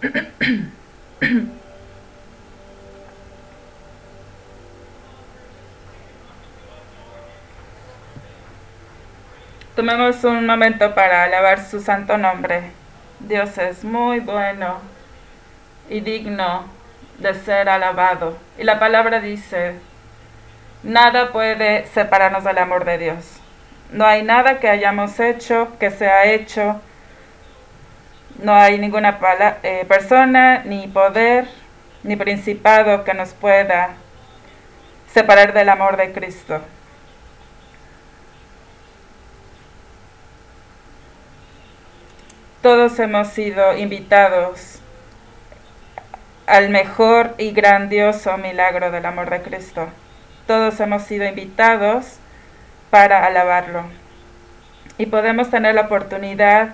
Tomemos un momento para alabar su santo nombre. Dios es muy bueno y digno de ser alabado. Y la palabra dice, nada puede separarnos del amor de Dios. No hay nada que hayamos hecho, que se ha hecho. No hay ninguna persona, ni poder, ni principado que nos pueda separar del amor de Cristo. Todos hemos sido invitados al mejor y grandioso milagro del amor de Cristo. Todos hemos sido invitados para alabarlo. Y podemos tener la oportunidad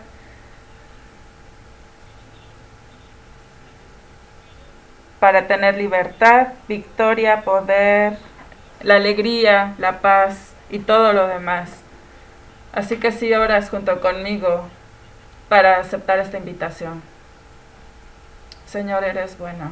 para tener libertad, victoria, poder, la alegría, la paz y todo lo demás. Así que si oras junto conmigo para aceptar esta invitación. Señor, eres bueno.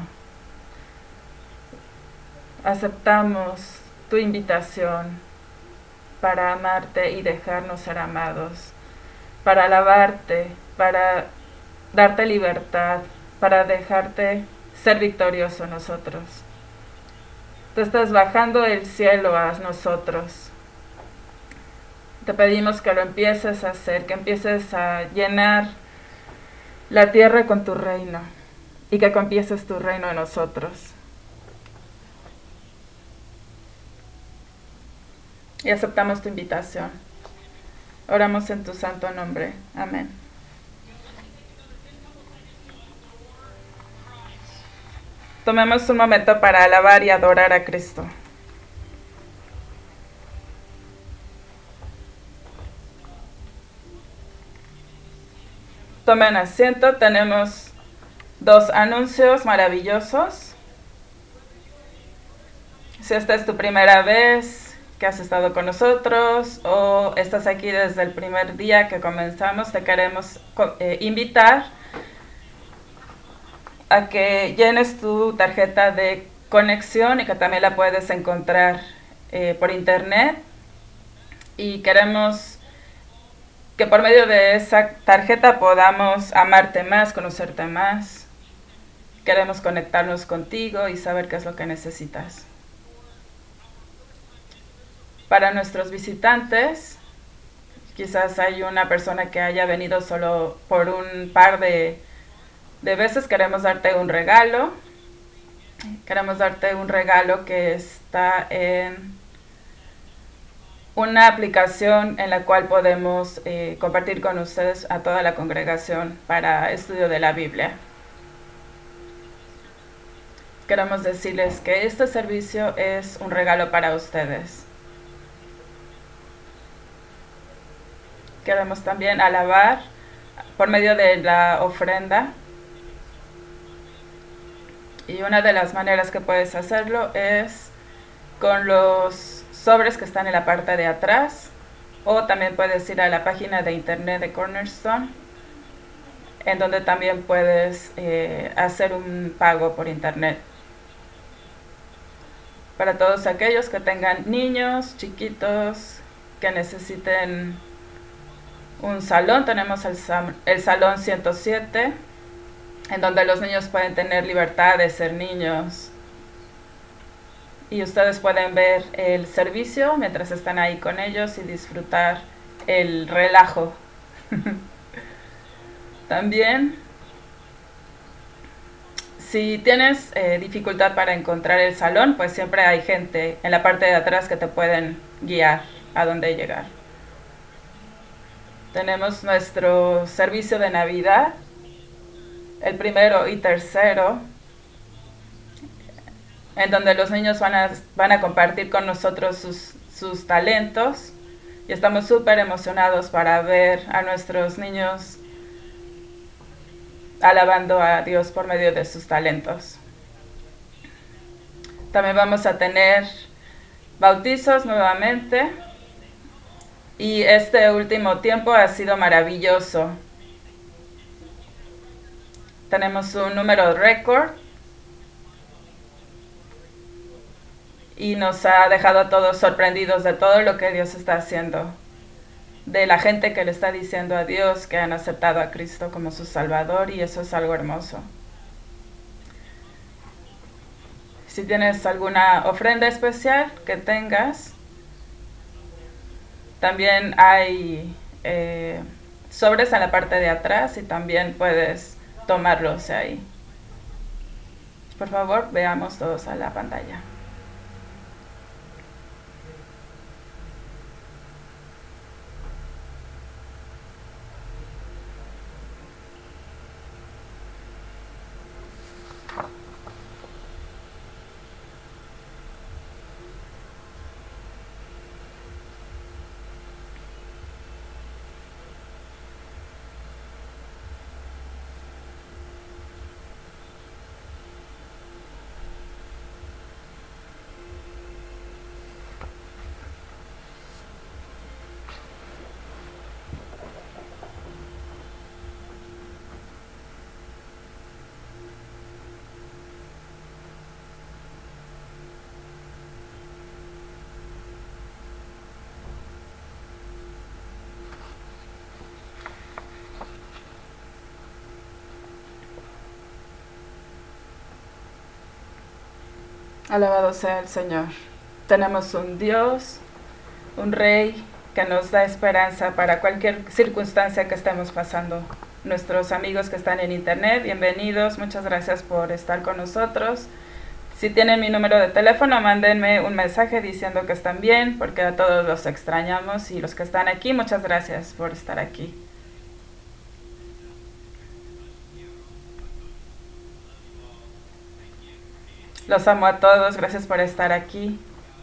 Aceptamos tu invitación para amarte y dejarnos ser amados, para alabarte, para darte libertad, para dejarte ser victorioso en nosotros. Tú estás bajando del cielo a nosotros. Te pedimos que lo empieces a hacer, que empieces a llenar la tierra con tu reino y que empieces tu reino en nosotros. Y aceptamos tu invitación. Oramos en tu santo nombre. Amén. Tomemos un momento para alabar y adorar a Cristo. Tomen asiento, tenemos dos anuncios maravillosos. Si esta es tu primera vez que has estado con nosotros o estás aquí desde el primer día que comenzamos, te queremos invitar a que llenes tu tarjeta de conexión y que también la puedes encontrar por internet. Y queremos que por medio de esa tarjeta podamos amarte más, conocerte más. Queremos conectarnos contigo y saber qué es lo que necesitas. Para nuestros visitantes, quizás hay una persona que haya venido solo por un par de veces, queremos darte un regalo. Queremos darte un regalo que está en una aplicación en la cual podemos compartir con ustedes a toda la congregación para estudio de la Biblia. Queremos decirles que este servicio es un regalo para ustedes. Queremos también alabar por medio de la ofrenda. Y una de las maneras que puedes hacerlo es con los sobres que están en la parte de atrás, o también puedes ir a la página de internet de Cornerstone, en donde también puedes hacer un pago por internet. Para todos aquellos que tengan niños chiquitos que necesiten un salón, tenemos el salón 107, en donde los niños pueden tener libertad de ser niños. Y ustedes pueden ver el servicio mientras están ahí con ellos y disfrutar el relajo. También, si tienes dificultad para encontrar el salón, pues siempre hay gente en la parte de atrás que te pueden guiar a dónde llegar. Tenemos nuestro servicio de Navidad, el primero y tercero, en donde los niños van a compartir con nosotros sus talentos, y estamos súper emocionados para ver a nuestros niños alabando a Dios por medio de sus talentos. También vamos a tener bautizos nuevamente, y este último tiempo ha sido maravilloso. Tenemos un número récord y nos ha dejado a todos sorprendidos de todo lo que Dios está haciendo, de la gente que le está diciendo a Dios que han aceptado a Cristo como su Salvador, y eso es algo hermoso. Si tienes alguna ofrenda especial que tengas, también hay sobres en la parte de atrás y también puedes tomarlos ahí. Por favor, veamos todos a la pantalla. Alabado sea el Señor. Tenemos un Dios, un Rey que nos da esperanza para cualquier circunstancia que estemos pasando. Nuestros amigos que están en internet, bienvenidos, muchas gracias por estar con nosotros. Si tienen mi número de teléfono, mándenme un mensaje diciendo que están bien, porque a todos los extrañamos, y los que están aquí, muchas gracias por estar aquí. Los amo a todos, gracias por estar aquí.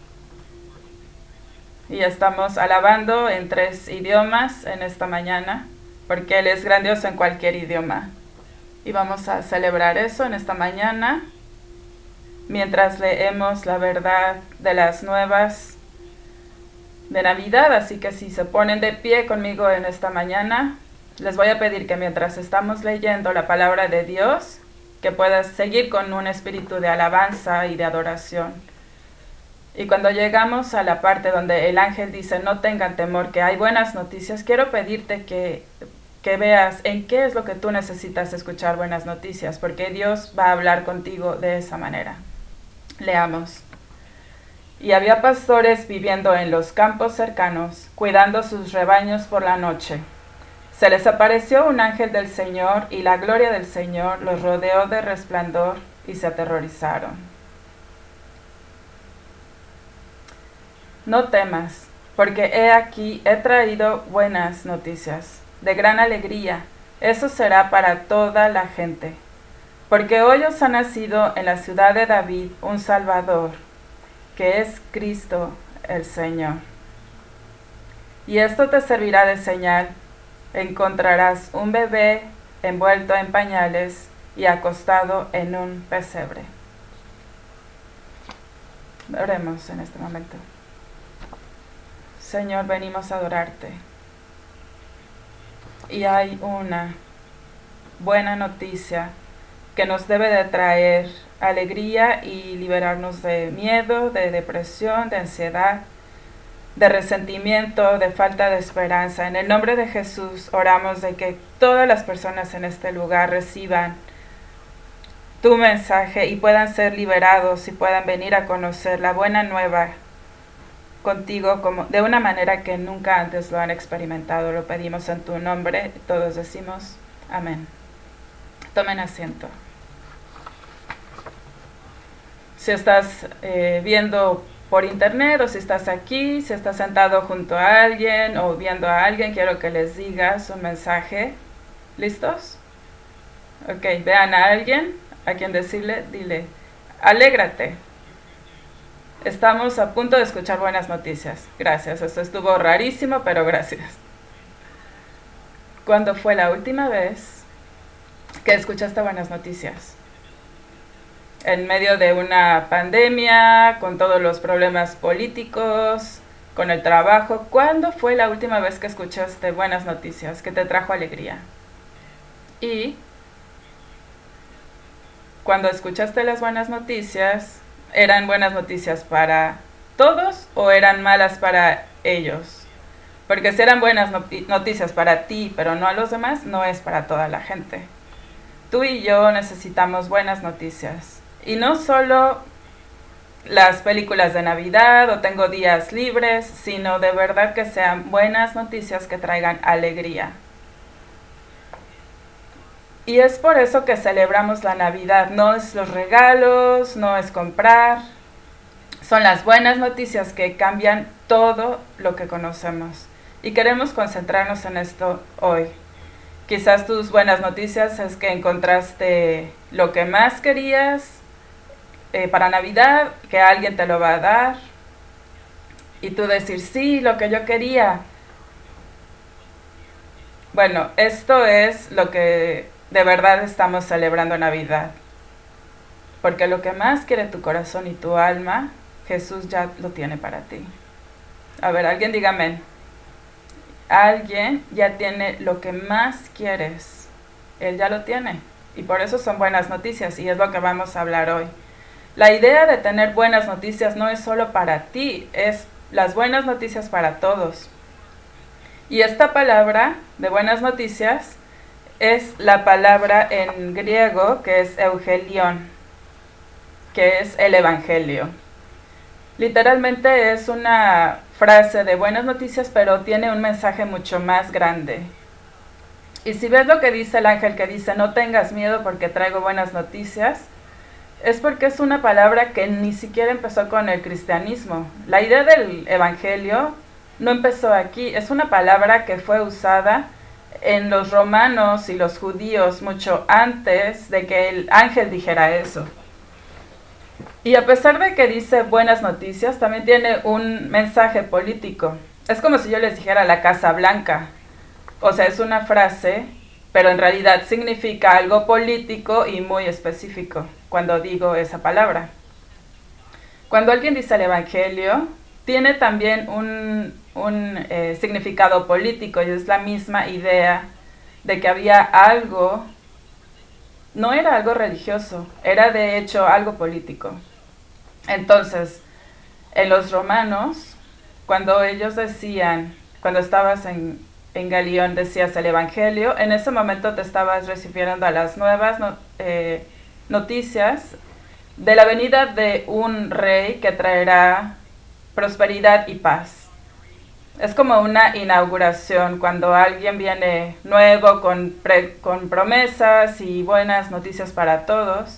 Y estamos alabando en 3 idiomas en esta mañana, porque Él es grandioso en cualquier idioma. Y vamos a celebrar eso en esta mañana, mientras leemos la verdad de las nuevas de Navidad. Así que si se ponen de pie conmigo en esta mañana, les voy a pedir que mientras estamos leyendo la palabra de Dios, que puedas seguir con un espíritu de alabanza y de adoración. Y cuando llegamos a la parte donde el ángel dice, no tengan temor, que hay buenas noticias, quiero pedirte que veas en qué es lo que tú necesitas escuchar buenas noticias, porque Dios va a hablar contigo de esa manera. Leamos. Y había pastores viviendo en los campos cercanos, cuidando sus rebaños por la noche. Se les apareció un ángel del Señor, y la gloria del Señor los rodeó de resplandor, y se aterrorizaron. No temas, porque he aquí he traído buenas noticias, de gran alegría. Eso será para toda la gente. Porque hoy os ha nacido en la ciudad de David un Salvador, que es Cristo el Señor. Y esto te servirá de señal: encontrarás un bebé envuelto en pañales y acostado en un pesebre. Oremos en este momento. Señor, venimos a adorarte. Y hay una buena noticia que nos debe de traer alegría y liberarnos de miedo, de depresión, de ansiedad, de resentimiento, de falta de esperanza. En el nombre de Jesús oramos de que todas las personas en este lugar reciban tu mensaje y puedan ser liberados y puedan venir a conocer la buena nueva contigo como de una manera que nunca antes lo han experimentado. Lo pedimos en tu nombre. Todos decimos amén. Tomen asiento. Si estás viendo por internet, o si estás aquí, si estás sentado junto a alguien o viendo a alguien, quiero que les digas un mensaje. ¿Listos? Ok, vean a alguien a quien decirle, dile, alégrate. Estamos a punto de escuchar buenas noticias. Gracias, esto estuvo rarísimo, pero gracias. ¿Cuándo fue la última vez que escuchaste buenas noticias? En medio de una pandemia, con todos los problemas políticos, con el trabajo, ¿cuándo fue la última vez que escuchaste buenas noticias, que te trajo alegría? Y cuando escuchaste las buenas noticias, ¿eran buenas noticias para todos o eran malas para ellos? Porque si eran buenas noticias para ti, pero no a los demás, no es para toda la gente. Tú y yo necesitamos buenas noticias. Y no solo las películas de Navidad o tengo días libres, sino de verdad que sean buenas noticias que traigan alegría. Y es por eso que celebramos la Navidad. No es los regalos, no es comprar. Son las buenas noticias que cambian todo lo que conocemos. Y queremos concentrarnos en esto hoy. Quizás tus buenas noticias es que encontraste lo que más querías para Navidad, que alguien te lo va a dar. Y tú decir, sí, lo que yo quería. Bueno, esto es lo que de verdad estamos celebrando Navidad. Porque lo que más quiere tu corazón y tu alma, Jesús ya lo tiene para ti. A ver, alguien diga amén. Alguien ya tiene lo que más quieres. Él ya lo tiene. Y por eso son buenas noticias y es lo que vamos a hablar hoy. La idea de tener buenas noticias no es solo para ti, es las buenas noticias para todos. Y esta palabra de buenas noticias es la palabra en griego que es eugelion, que es el evangelio. Literalmente es una frase de buenas noticias, pero tiene un mensaje mucho más grande. Y si ves lo que dice el ángel que dice, no tengas miedo porque traigo buenas noticias, es porque es una palabra que ni siquiera empezó con el cristianismo. La idea del evangelio no empezó aquí, es una palabra que fue usada en los romanos y los judíos mucho antes de que el ángel dijera eso. Y a pesar de que dice buenas noticias, también tiene un mensaje político. Es como si yo les dijera la Casa Blanca. O sea, es una frase, pero en realidad significa algo político y muy específico cuando digo esa palabra. Cuando alguien dice el evangelio, tiene también un significado político y es la misma idea de que había algo, no era algo religioso, era de hecho algo político. Entonces, en los romanos, cuando ellos decían, cuando estabas en Galión decías el evangelio, en ese momento te estabas refiriendo a las nuevas noticias de la venida de un rey que traerá prosperidad y paz. Es como una inauguración cuando alguien viene nuevo con promesas y buenas noticias para todos.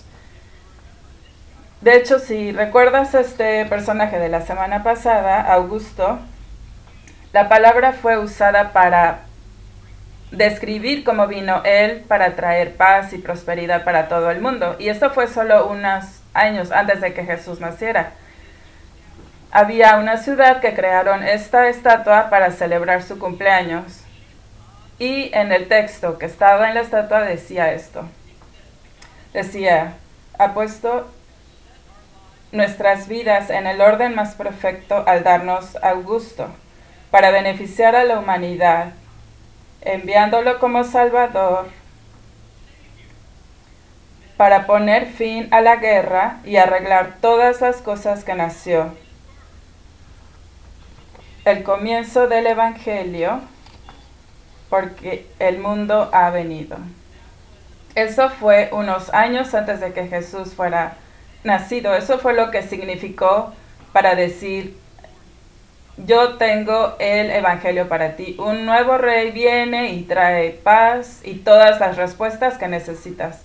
De hecho, si recuerdas este personaje de la semana pasada, Augusto, la palabra fue usada para describir cómo vino él para traer paz y prosperidad para todo el mundo. Y esto fue solo unos años antes de que Jesús naciera. Había una ciudad que crearon esta estatua para celebrar su cumpleaños. Y en el texto que estaba en la estatua decía esto. Decía, ha puesto nuestras vidas en el orden más perfecto al darnos Augusto, para beneficiar a la humanidad, enviándolo como Salvador, para poner fin a la guerra y arreglar todas las cosas que nació. El comienzo del Evangelio, porque el mundo ha venido. Eso fue unos años antes de que Jesús fuera nacido. Eso fue lo que significó para decir, yo tengo el evangelio para ti. Un nuevo rey viene y trae paz y todas las respuestas que necesitas.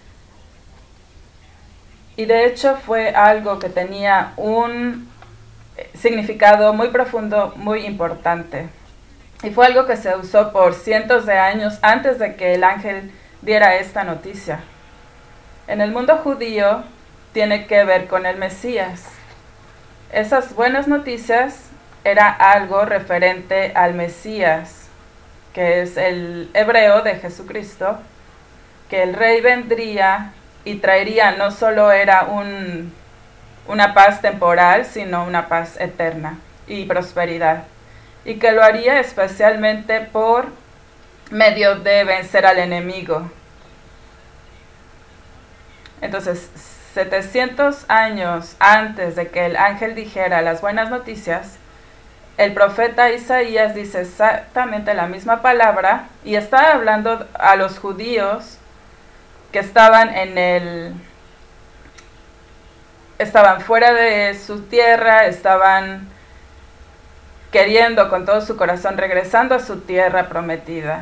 Y de hecho fue algo que tenía un significado muy profundo, muy importante. Y fue algo que se usó por cientos de años antes de que el ángel diera esta noticia. En el mundo judío tiene que ver con el Mesías. Esas buenas noticias era algo referente al Mesías, que es el hebreo de Jesucristo, que el rey vendría y traería, no solo era una paz temporal, sino una paz eterna y prosperidad. Y que lo haría especialmente por medio de vencer al enemigo. Entonces, 700 años antes de que el ángel dijera las buenas noticias, el profeta Isaías dice exactamente la misma palabra y está hablando a los judíos que estaban estaban fuera de su tierra, estaban queriendo con todo su corazón regresando a su tierra prometida.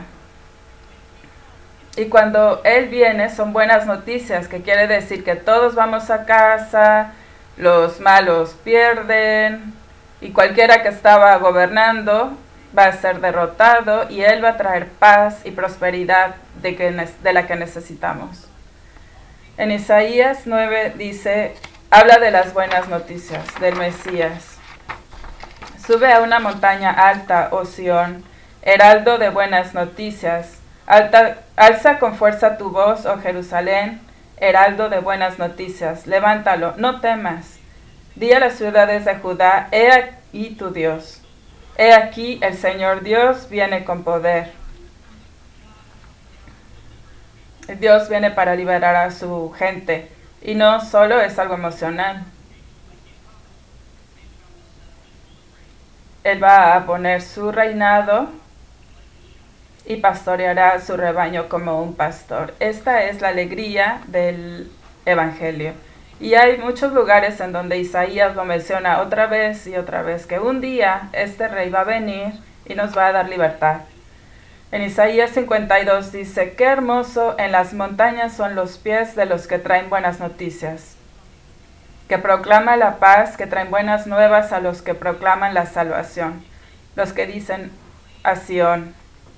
Y cuando Él viene son buenas noticias, que quiere decir que todos vamos a casa, los malos pierden, y cualquiera que estaba gobernando va a ser derrotado, y Él va a traer paz y prosperidad de la que necesitamos. En Isaías 9 dice, habla de las buenas noticias del Mesías. Sube a una montaña alta, oh Sión, heraldo de buenas noticias. Alza con fuerza tu voz, oh Jerusalén, heraldo de buenas noticias. Levántalo, no temas. Di a las ciudades de Judá, he aquí tu Dios. He aquí el Señor Dios viene con poder. Dios viene para liberar a su gente. Y no solo es algo emocional. Él va a poner su reinado y pastoreará su rebaño como un pastor. Esta es la alegría del Evangelio. Y hay muchos lugares en donde Isaías lo menciona otra vez y otra vez, que un día este rey va a venir y nos va a dar libertad. En Isaías 52 dice, qué hermoso en las montañas son los pies de los que traen buenas noticias, que proclama la paz, que traen buenas nuevas a los que proclaman la salvación, los que dicen a Sión,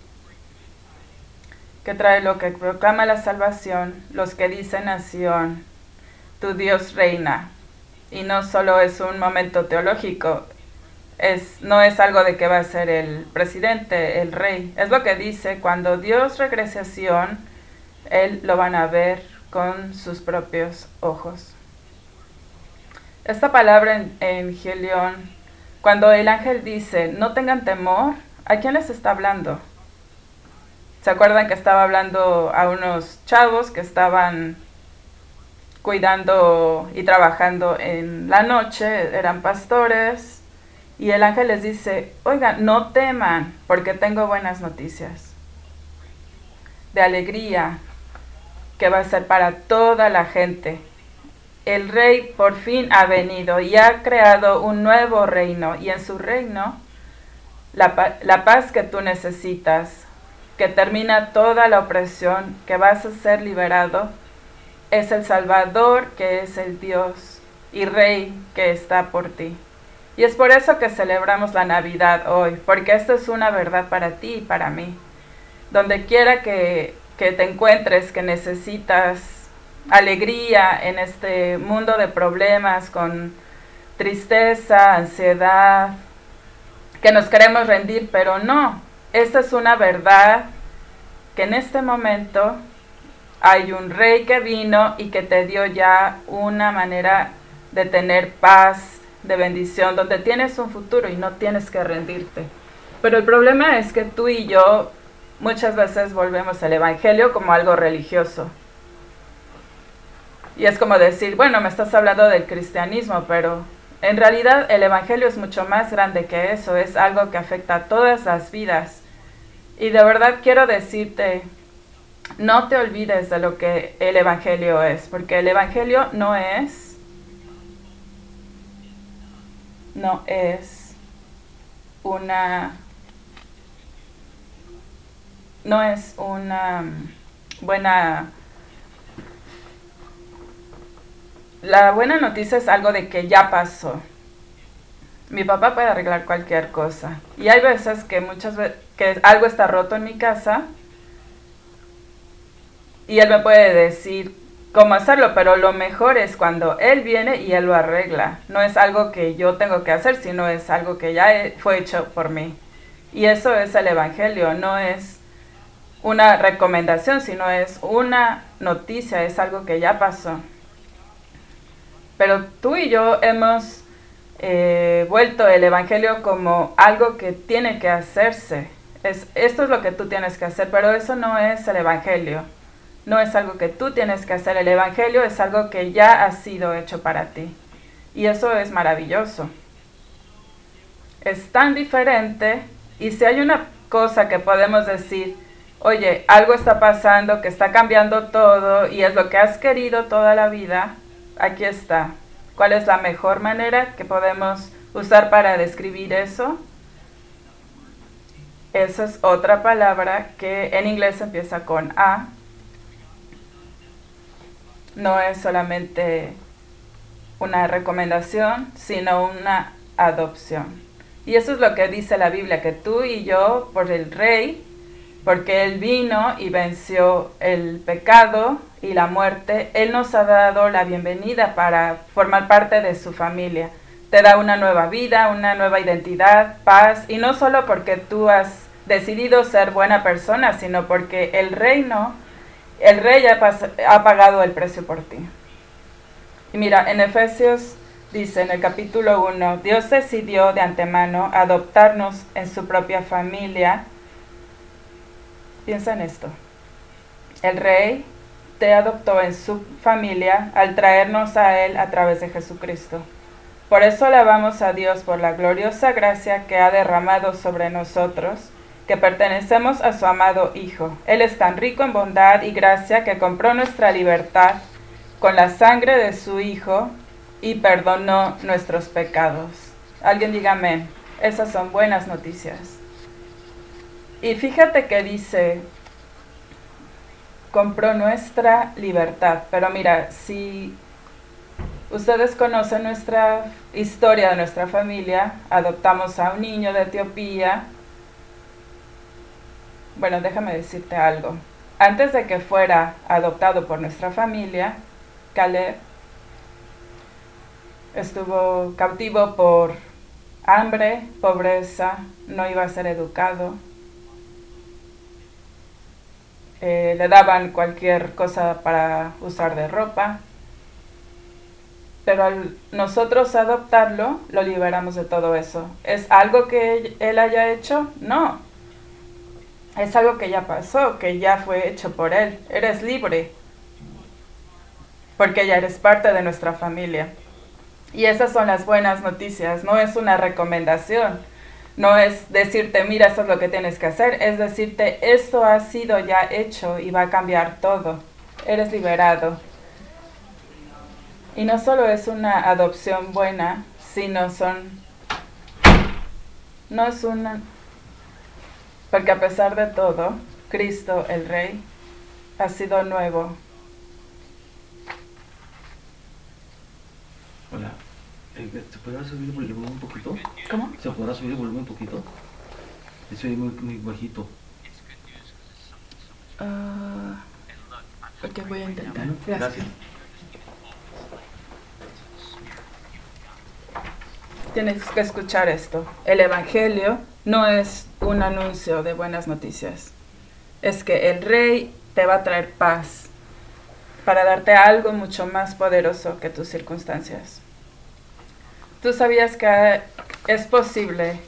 que trae lo que proclama la salvación, los que dicen a Sión, tu Dios reina. Y no solo es un momento teológico, no es algo de que va a ser el presidente, el rey. Es lo que dice, cuando Dios regrese a Sión, Él lo van a ver con sus propios ojos. Esta palabra en Gileón, cuando el ángel dice, no tengan temor, ¿a quién les está hablando? ¿Se acuerdan que estaba hablando a unos chavos que estaban cuidando y trabajando en la noche? Eran pastores. Y el ángel les dice, oigan, no teman, porque tengo buenas noticias de alegría que va a ser para toda la gente. El rey por fin ha venido y ha creado un nuevo reino, y en su reino la paz que tú necesitas, que termina toda la opresión, que vas a ser liberado, es el Salvador, que es el Dios y Rey que está por ti. Y es por eso que celebramos la Navidad hoy, porque esto es una verdad para ti y para mí. Donde quiera que te encuentres, que necesitas alegría en este mundo de problemas, con tristeza, ansiedad, que nos queremos rendir, pero no. Esta es una verdad, que en este momento hay un rey que vino y que te dio ya una manera de tener paz, de bendición, donde tienes un futuro y no tienes que rendirte. Pero el problema es que tú y yo muchas veces volvemos al Evangelio como algo religioso. Y es como decir, bueno, me estás hablando del cristianismo, pero en realidad el Evangelio es mucho más grande que eso, es algo que afecta a todas las vidas. Y de verdad quiero decirte, no te olvides de lo que el Evangelio es, porque el Evangelio no es una buena. La buena noticia es algo de que ya pasó. Mi papá puede arreglar cualquier cosa. Y hay veces que que algo está roto en mi casa y él me puede decir cómo hacerlo, pero lo mejor es cuando él viene y él lo arregla. No es algo que yo tengo que hacer, sino es algo que ya fue hecho por mí. Y eso es el Evangelio, no es una recomendación, sino es una noticia, es algo que ya pasó. Pero tú y yo hemos vuelto el Evangelio como algo que tiene que hacerse. Esto es lo que tú tienes que hacer, pero eso no es el Evangelio. No es algo que tú tienes que hacer. El Evangelio es algo que ya ha sido hecho para ti. Y eso es maravilloso. Es tan diferente, y si hay una cosa que podemos decir, oye, algo está pasando, que está cambiando todo, y es lo que has querido toda la vida, aquí está. ¿Cuál es la mejor manera que podemos usar para describir eso? Esa es otra palabra que en inglés empieza con A. No es solamente una recomendación, sino una adopción. Y eso es lo que dice la Biblia, que tú y yo, por el Rey, porque Él vino y venció el pecado y la muerte, Él nos ha dado la bienvenida para formar parte de su familia. Te da una nueva vida, una nueva identidad, paz, y no solo porque tú has decidido ser buena persona, sino porque el Rey ha pagado el precio por ti. Y mira, en Efesios dice en el capítulo 1, Dios decidió de antemano adoptarnos en su propia familia. Piensa en esto. El Rey te adoptó en su familia al traernos a Él a través de Jesucristo. Por eso alabamos a Dios por la gloriosa gracia que ha derramado sobre nosotros, que pertenecemos a su amado Hijo. Él es tan rico en bondad y gracia que compró nuestra libertad con la sangre de su Hijo y perdonó nuestros pecados. Alguien diga amén. Esas son buenas noticias. Y fíjate que dice, compró nuestra libertad. Pero mira, si ustedes conocen nuestra historia de nuestra familia, adoptamos a un niño de Etiopía. Bueno, déjame decirte algo. Antes de que fuera adoptado por nuestra familia, Caleb estuvo cautivo por hambre, pobreza, no iba a ser educado. Le daban cualquier cosa para usar de ropa. Pero al nosotros adoptarlo, lo liberamos de todo eso. ¿Es algo que él haya hecho? No. Es algo que ya pasó, que ya fue hecho por Él. Eres libre, porque ya eres parte de nuestra familia. Y esas son las buenas noticias. No es una recomendación. No es decirte, mira, esto es lo que tienes que hacer. Es decirte, esto ha sido ya hecho y va a cambiar todo. Eres liberado. Y no solo es una adopción buena, sino no es una... Porque a pesar de todo, Cristo, el Rey, ha sido nuevo. Hola, ¿se podrá subir el volumen un poquito? ¿Cómo? ¿Se podrá subir el volumen un poquito? Estoy muy bajito. Ok, voy a intentar. Gracias. Tienes que escuchar esto. El Evangelio no es un anuncio de buenas noticias. Es que el Rey te va a traer paz para darte algo mucho más poderoso que tus circunstancias. ¿Tú sabías que es posible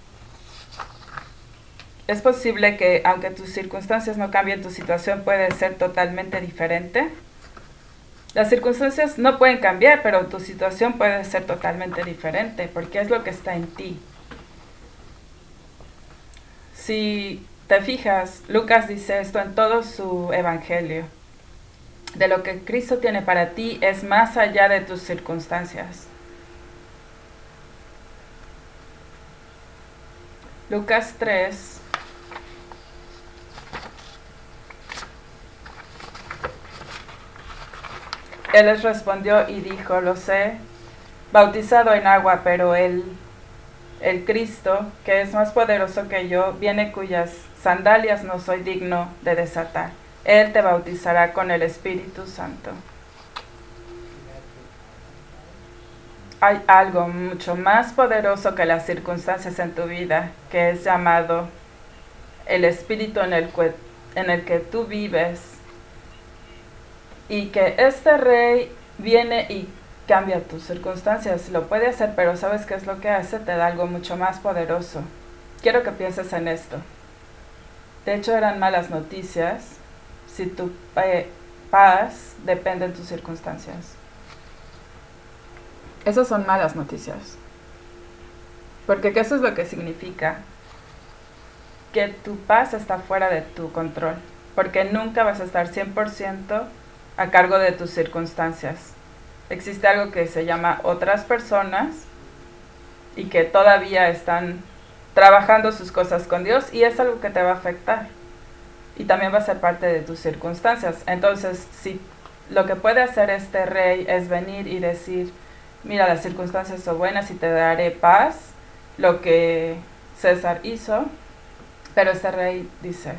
que aunque tus circunstancias no cambien, tu situación puede ser totalmente diferente? Las circunstancias no pueden cambiar, pero tu situación puede ser totalmente diferente, porque es lo que está en ti. Si te fijas, Lucas dice esto en todo su evangelio. De lo que Cristo tiene para ti es más allá de tus circunstancias. Lucas 3. Él les respondió y dijo, lo sé, bautizado en agua, pero el Cristo, que es más poderoso que yo, viene cuyas sandalias no soy digno de desatar. Él te bautizará con el Espíritu Santo. Hay algo mucho más poderoso que las circunstancias en tu vida, que es llamado el Espíritu en el que tú vives. Y que este Rey viene y cambia tus circunstancias. Lo puede hacer, pero ¿sabes qué es lo que hace? Te da algo mucho más poderoso. Quiero que pienses en esto. De hecho, eran malas noticias. si tu paz depende de tus circunstancias. Esas son malas noticias. Porque eso es lo que significa que tu paz está fuera de tu control. Porque nunca vas a estar 100% a cargo de tus circunstancias. Existe algo que se llama otras personas y que todavía están trabajando sus cosas con Dios, y es algo que te va a afectar. Y también va a ser parte de tus circunstancias. Entonces, si lo que puede hacer este rey es venir y decir, mira, las circunstancias son buenas y te daré paz, lo que César hizo, pero este rey dice,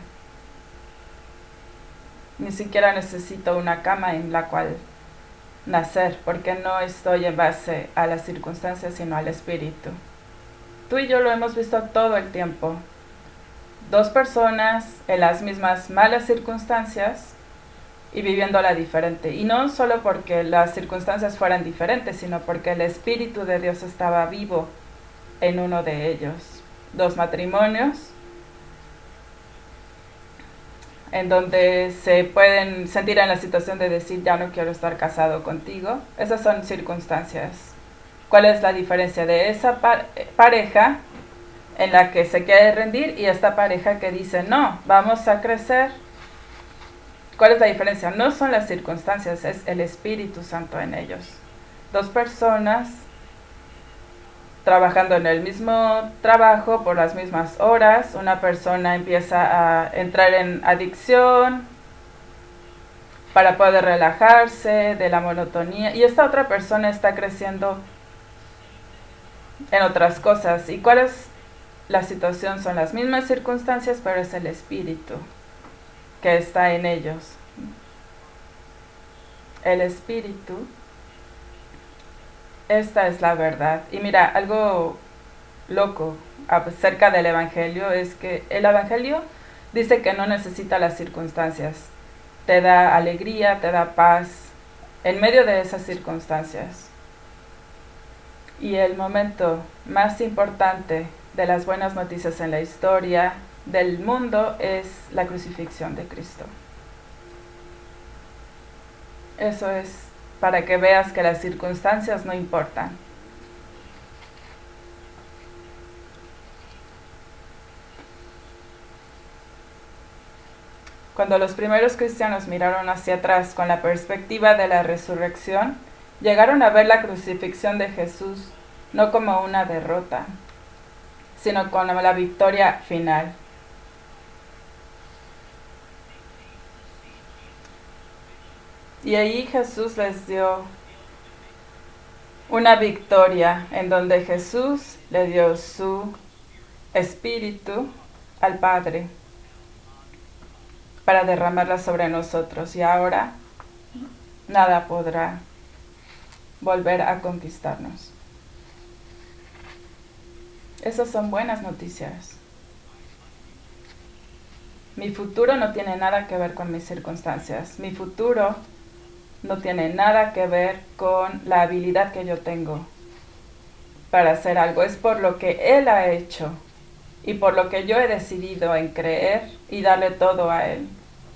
ni siquiera necesito una cama en la cual nacer, porque no estoy en base a las circunstancias, sino al espíritu. Tú y yo lo hemos visto todo el tiempo. Dos personas en las mismas malas circunstancias y viviéndola diferente. Y no solo porque las circunstancias fueran diferentes, sino porque el Espíritu de Dios estaba vivo en uno de ellos. Dos matrimonios en donde se pueden sentir en la situación de decir, ya no quiero estar casado contigo. Esas son circunstancias. ¿Cuál es la diferencia de esa pareja en la que se quiere rendir y esta pareja que dice, no, vamos a crecer? ¿Cuál es la diferencia? No son las circunstancias, es el Espíritu Santo en ellos. Dos personas trabajando en el mismo trabajo por las mismas horas. Una persona empieza a entrar en adicción para poder relajarse de la monotonía, y esta otra persona está creciendo en otras cosas. ¿Y cuál es la situación? Son las mismas circunstancias, pero es el Espíritu que está en ellos. El Espíritu, esta es la verdad. Y mira, algo loco acerca del Evangelio es que el Evangelio dice que no necesita las circunstancias. Te da alegría, te da paz en medio de esas circunstancias. Y el momento más importante de las buenas noticias en la historia del mundo es la crucifixión de Cristo. Eso es para que veas que las circunstancias no importan. Cuando los primeros cristianos miraron hacia atrás con la perspectiva de la resurrección, llegaron a ver la crucifixión de Jesús no como una derrota, sino como la victoria final. Y ahí Jesús les dio una victoria en donde Jesús le dio su espíritu al Padre para derramarla sobre nosotros, y ahora nada podrá volver a conquistarnos. Esas son buenas noticias. Mi futuro no tiene nada que ver con mis circunstancias. Mi futuro no tiene nada que ver con la habilidad que yo tengo para hacer algo. Es por lo que Él ha hecho y por lo que yo he decidido en creer y darle todo a Él.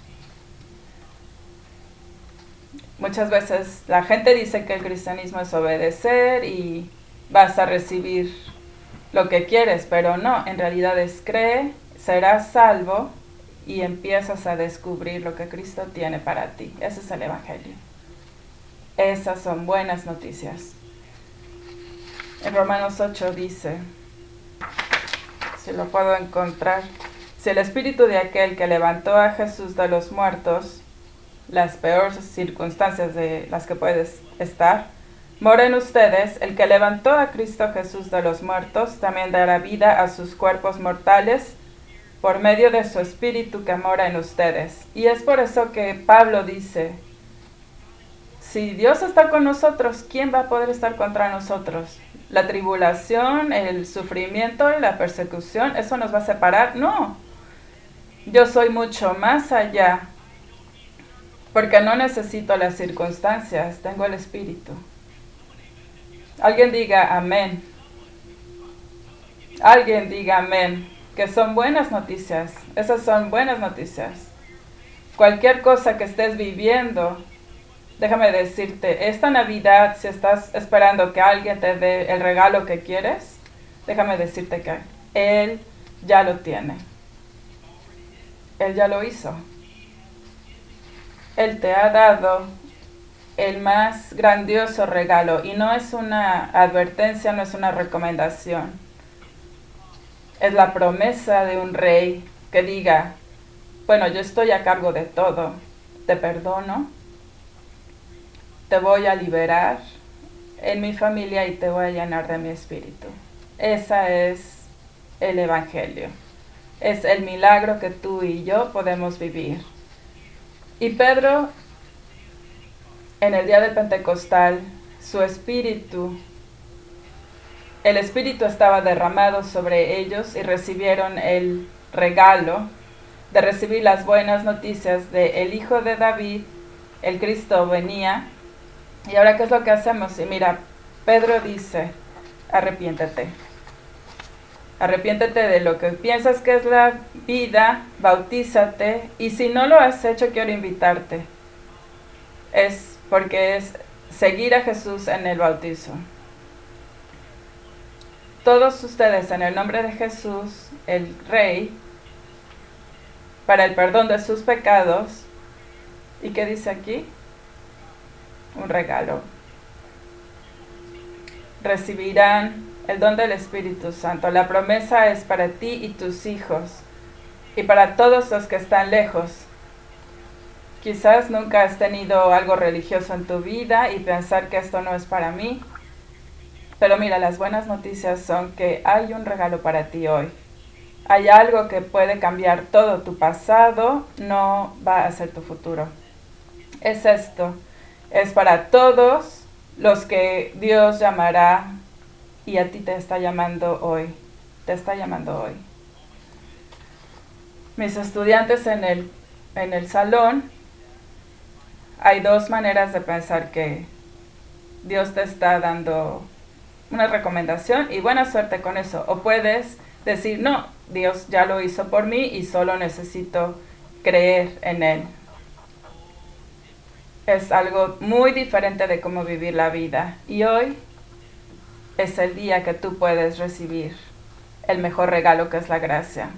Muchas veces la gente dice que el cristianismo es obedecer y vas a recibir lo que quieres, pero no, en realidad es cree, serás salvo y empiezas a descubrir lo que Cristo tiene para ti. Ese es el Evangelio. Esas son buenas noticias. En Romanos 8 dice, si lo puedo encontrar, si el espíritu de aquel que levantó a Jesús de los muertos, las peores circunstancias de las que puedes estar, mora en ustedes, el que levantó a Cristo Jesús de los muertos también dará vida a sus cuerpos mortales por medio de su espíritu que mora en ustedes. Y es por eso que Pablo dice, si Dios está con nosotros, ¿quién va a poder estar contra nosotros? La tribulación, el sufrimiento, la persecución, ¿eso nos va a separar? No. Yo soy mucho más allá, porque no necesito las circunstancias, tengo el Espíritu. Alguien diga amén. Alguien diga amén, que son buenas noticias. Esas son buenas noticias. cualquier cosa que estés viviendo, déjame decirte, esta Navidad, si estás esperando que alguien te dé el regalo que quieres, déjame decirte que Él ya lo tiene. Él ya lo hizo. Él te ha dado el más grandioso regalo, y no es una advertencia, no es una recomendación. Es la promesa de un rey que diga, bueno, yo estoy a cargo de todo, te perdono, te voy a liberar en mi familia y te voy a llenar de mi espíritu. Ese es el Evangelio. Es el milagro que tú y yo podemos vivir. Y Pedro, en el día del Pentecostal, su espíritu, el espíritu estaba derramado sobre ellos y recibieron el regalo de recibir las buenas noticias de el Hijo de David, el Cristo venía. Y ahora, ¿qué es lo que hacemos? Y mira, Pedro dice, arrepiéntete. Arrepiéntete de lo que piensas que es la vida, bautízate, y si no lo has hecho, quiero invitarte. Es porque es seguir a Jesús en el bautizo. Todos ustedes, en el nombre de Jesús, el Rey, para el perdón de sus pecados, ¿y qué dice aquí? Un regalo. Recibirán el don del Espíritu Santo. La promesa es para ti y tus hijos y para todos los que están lejos. Quizás nunca has tenido algo religioso en tu vida y pensar que esto no es para mí. Pero mira, las buenas noticias son que hay un regalo para ti hoy. Hay algo que puede cambiar todo tu pasado, no va a ser tu futuro. Es esto. Es para todos los que Dios llamará. Y a ti te está llamando hoy. Te está llamando hoy. Mis estudiantes en el salón, hay dos maneras de pensar que Dios te está dando una recomendación y buena suerte con eso. O puedes decir, no, Dios ya lo hizo por mí y solo necesito creer en Él. Es algo muy diferente de cómo vivir la vida. Y hoy es el día que tú puedes recibir el mejor regalo, que es la gracia.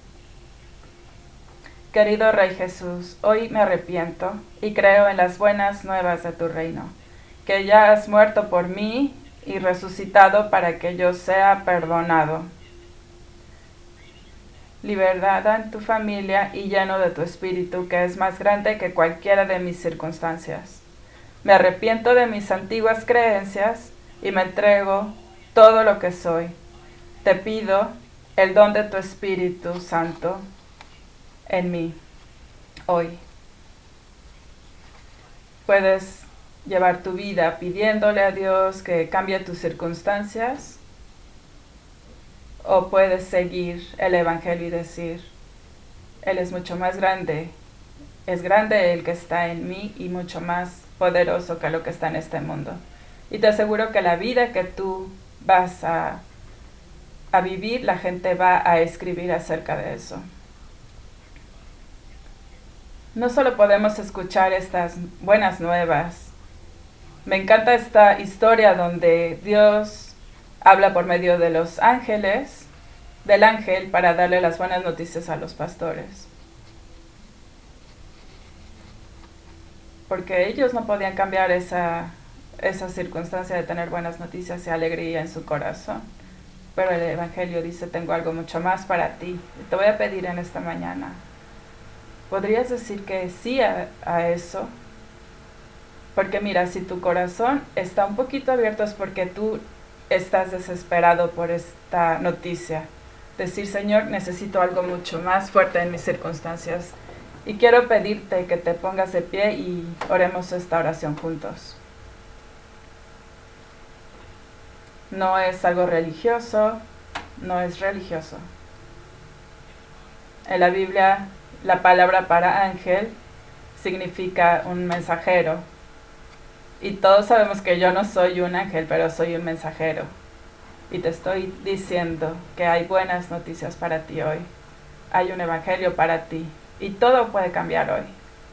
Querido Rey Jesús, hoy me arrepiento y creo en las buenas nuevas de tu reino, que ya has muerto por mí y resucitado para que yo sea perdonado, liberada en tu familia y lleno de tu espíritu, que es más grande que cualquiera de mis circunstancias. Me arrepiento de mis antiguas creencias y me entrego todo lo que soy. Te pido el don de tu Espíritu Santo en mí hoy. Puedes llevar tu vida pidiéndole a Dios que cambie tus circunstancias, o puedes seguir el Evangelio y decir, Él es mucho más grande, es grande el que está en mí y mucho más poderoso que lo que está en este mundo. Y te aseguro que la vida que tú vas a vivir, la gente va a escribir acerca de eso. No solo podemos escuchar estas buenas nuevas. Me encanta esta historia donde Dios habla por medio de los ángeles, del ángel, para darle las buenas noticias a los pastores. Porque ellos no podían cambiar esa circunstancia de tener buenas noticias y alegría en su corazón. Pero el Evangelio dice, tengo algo mucho más para ti. Te voy a pedir en esta mañana. ¿Podrías decir que sí a eso? Porque mira, si tu corazón está un poquito abierto es porque tú estás desesperado por esta noticia. Decir, Señor, necesito algo mucho más fuerte en mis circunstancias. Y quiero pedirte que te pongas de pie y oremos esta oración juntos. No es algo religioso, no es religioso. En la Biblia, la palabra para ángel significa un mensajero. Y todos sabemos que yo no soy un ángel, pero soy un mensajero. Y te estoy diciendo que hay buenas noticias para ti hoy. Hay un evangelio para ti. Y todo puede cambiar hoy.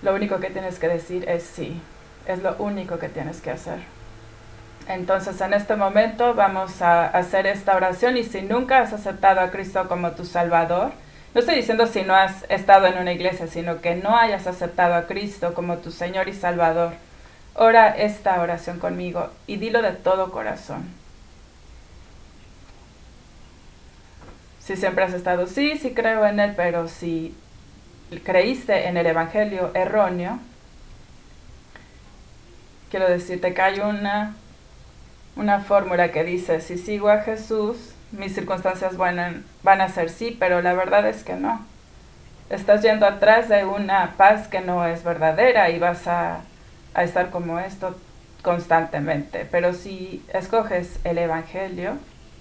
lo único que tienes que decir es sí. Es lo único que tienes que hacer. Entonces, en este momento vamos a hacer esta oración, y si nunca has aceptado a Cristo como tu Salvador, no estoy diciendo si no has estado en una iglesia, sino que no hayas aceptado a Cristo como tu Señor y Salvador, ora esta oración conmigo y dilo de todo corazón. Si siempre has estado, sí creo en Él, pero si creíste en el evangelio erróneo, quiero decirte que hay una fórmula que dice, si sigo a Jesús, mis circunstancias van a ser sí, pero la verdad es que no. Estás yendo atrás de una paz que no es verdadera y vas a estar como esto constantemente. Pero si escoges el evangelio,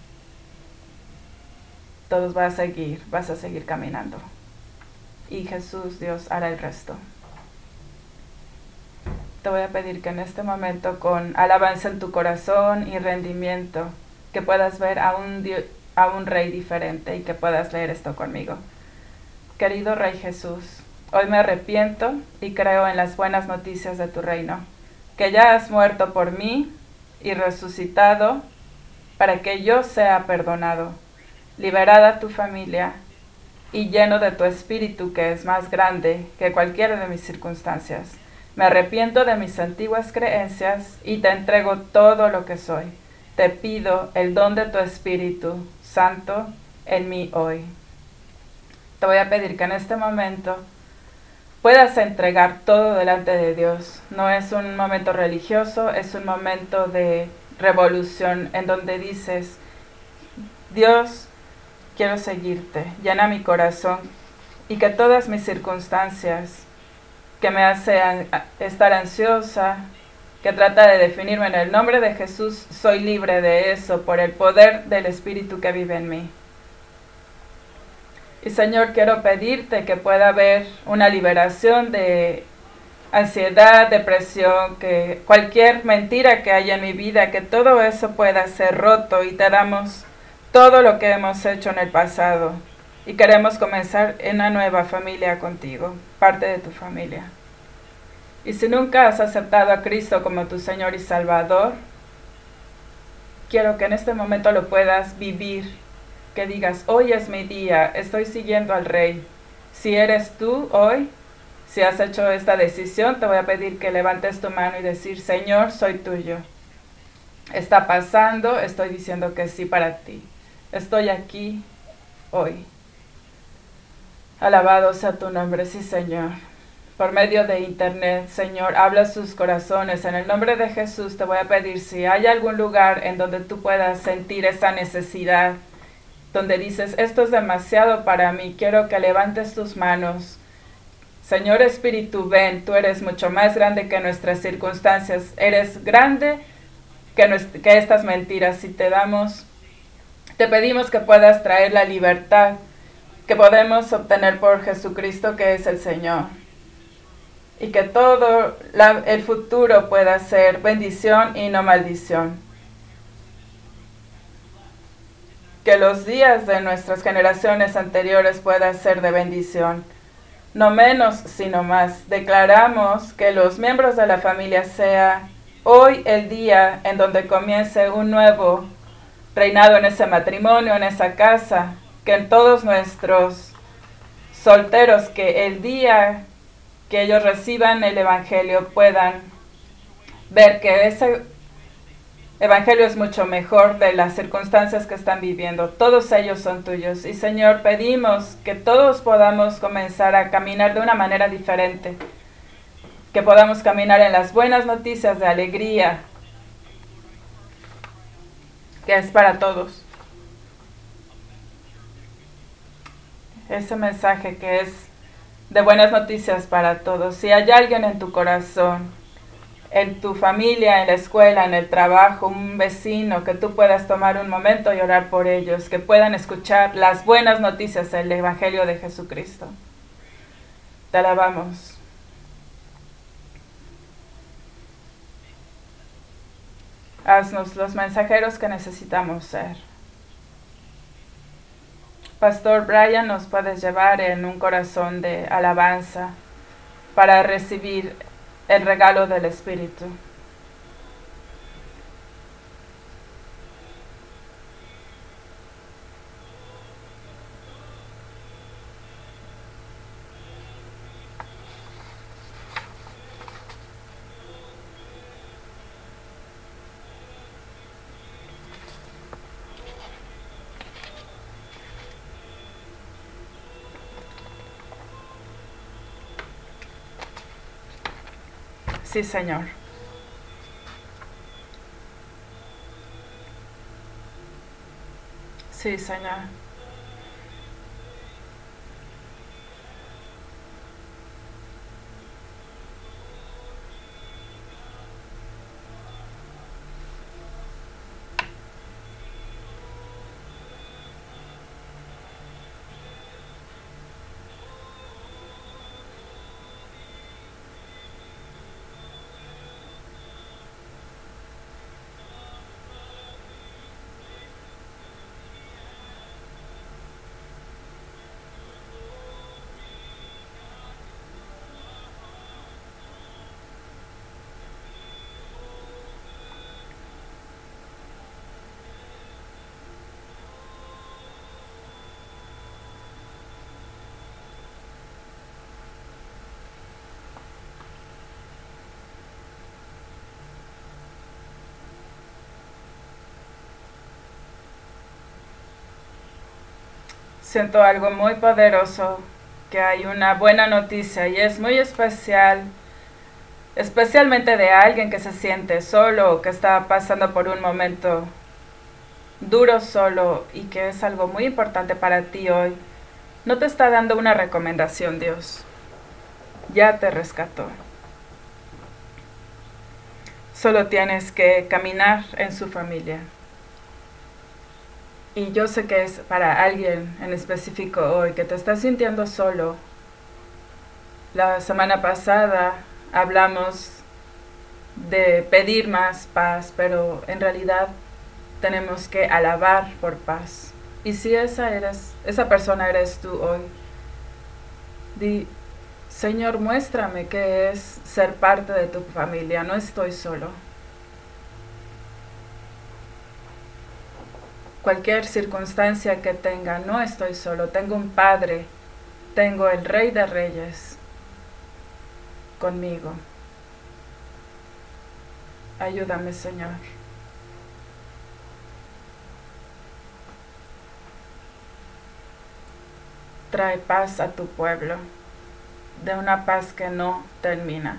todos vas a seguir caminando. Y Jesús, Dios, hará el resto. Te voy a pedir que en este momento, con alabanza en tu corazón y rendimiento, que puedas ver a un Rey diferente y que puedas leer esto conmigo. Querido Rey Jesús, hoy me arrepiento y creo en las buenas noticias de tu reino, que ya has muerto por mí y resucitado para que yo sea perdonado, liberada tu familia y lleno de tu espíritu, que es más grande que cualquiera de mis circunstancias. Me arrepiento de mis antiguas creencias y te entrego todo lo que soy. Te pido el don de tu Espíritu Santo en mí hoy. Te voy a pedir que en este momento puedas entregar todo delante de Dios. No es un momento religioso, es un momento de revolución en donde dices, Dios, quiero seguirte, llena mi corazón y que todas mis circunstancias que me hacen estar ansiosa, que trata de definirme, en el nombre de Jesús, soy libre de eso por el poder del Espíritu que vive en mí. Y Señor, quiero pedirte que pueda haber una liberación de ansiedad, depresión, que cualquier mentira que haya en mi vida, que todo eso pueda ser roto, y te damos todo lo que hemos hecho en el pasado. Y queremos comenzar en una nueva familia contigo, parte de tu familia. Y si nunca has aceptado a Cristo como tu Señor y Salvador, quiero que en este momento lo puedas vivir, que digas, hoy es mi día, estoy siguiendo al Rey. Si eres tú hoy, si has hecho esta decisión, te voy a pedir que levantes tu mano y decir, Señor, soy tuyo. Está pasando, estoy diciendo que sí para ti. Estoy aquí hoy. Alabado sea tu nombre, sí, Señor. Por medio de internet, Señor, habla a sus corazones. En el nombre de Jesús te voy a pedir, si hay algún lugar en donde tú puedas sentir esa necesidad, donde dices, esto es demasiado para mí, quiero que levantes tus manos. Señor Espíritu, ven, tú eres mucho más grande que nuestras circunstancias, eres grande que estas mentiras, y te pedimos que puedas traer la libertad que podemos obtener por Jesucristo, que es el Señor, y que todo el futuro pueda ser bendición y no maldición. Que los días de nuestras generaciones anteriores puedan ser de bendición, no menos sino más. Declaramos que los miembros de la familia sea hoy el día en donde comience un nuevo reinado en ese matrimonio, en esa casa, que en todos nuestros solteros, que el día que ellos reciban el evangelio puedan ver que ese evangelio es mucho mejor de las circunstancias que están viviendo. Todos ellos son tuyos. Y Señor, pedimos que todos podamos comenzar a caminar de una manera diferente, que podamos caminar en las buenas noticias de alegría, que es para todos. Ese mensaje que es de buenas noticias para todos. Si hay alguien en tu corazón, en tu familia, en la escuela, en el trabajo, un vecino, que tú puedas tomar un momento y orar por ellos, que puedan escuchar las buenas noticias del Evangelio de Jesucristo. Te alabamos. Haznos los mensajeros que necesitamos ser. Pastor Brian, nos puedes llevar en un corazón de alabanza para recibir el regalo del Espíritu. Sí, Señor. Sí, Señor. Siento algo muy poderoso, que hay una buena noticia y es muy especial, especialmente de alguien que se siente solo o que está pasando por un momento duro solo y que es algo muy importante para ti hoy. No te está dando una recomendación, Dios. Ya te rescató. Solo tienes que caminar en su familia. Y yo sé que es para alguien en específico hoy que te estás sintiendo solo. La semana pasada hablamos de pedir más paz, pero en realidad tenemos que alabar por paz. Y si esa persona eres tú hoy, di, Señor, muéstrame qué es ser parte de tu familia, no estoy solo. Cualquier circunstancia que tenga, no estoy solo, tengo un Padre, tengo el Rey de Reyes conmigo. Ayúdame, Señor. Trae paz a tu pueblo, de una paz que no termina.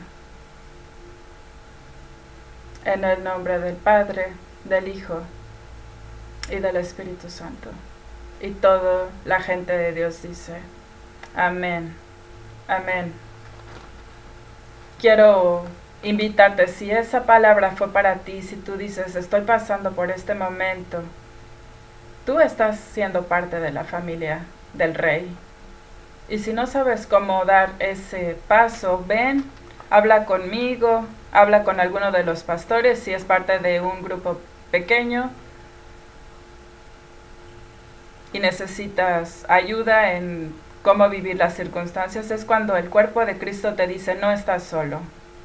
En el nombre del Padre, del Hijo y del Espíritu Santo. Y toda la gente de Dios dice, amén, amén. Quiero invitarte, si esa palabra fue para ti, si tú dices, estoy pasando por este momento, tú estás siendo parte de la familia del Rey. Y si no sabes cómo dar ese paso, ven, habla conmigo, habla con alguno de los pastores, si es parte de un grupo pequeño y necesitas ayuda en cómo vivir las circunstancias, es cuando el cuerpo de Cristo te dice, no estás solo.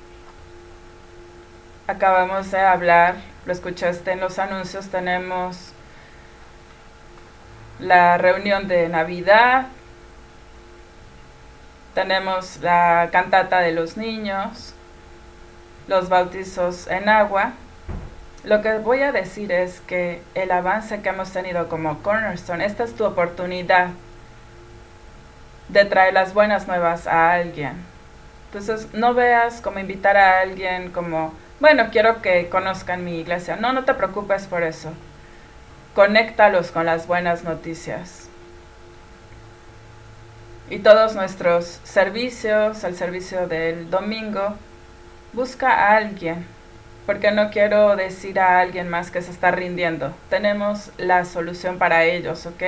Acabamos de hablar, lo escuchaste en los anuncios, tenemos la reunión de Navidad, tenemos la cantata de los niños, los bautizos en agua. Lo que voy a decir es que el avance que hemos tenido como Cornerstone, esta es tu oportunidad de traer las buenas nuevas a alguien. Entonces no veas como invitar a alguien como, bueno, quiero que conozcan mi iglesia. No, no te preocupes por eso. Conéctalos con las buenas noticias. Y todos nuestros servicios, el servicio del domingo, busca a alguien, porque no quiero decir a alguien más que se está rindiendo. Tenemos la solución para ellos, ¿ok?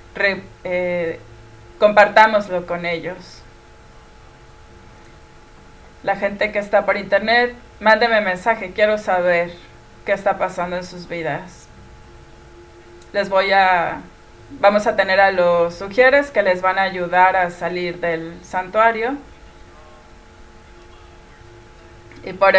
Compartámoslo con ellos. La gente que está por internet, mándeme mensaje, quiero saber qué está pasando en sus vidas. Vamos a tener a los sugieres que les van a ayudar a salir del santuario. Y por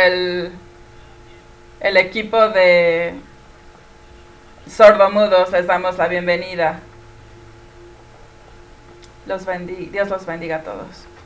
el equipo de sordomudos les damos la bienvenida. Dios los bendiga a todos.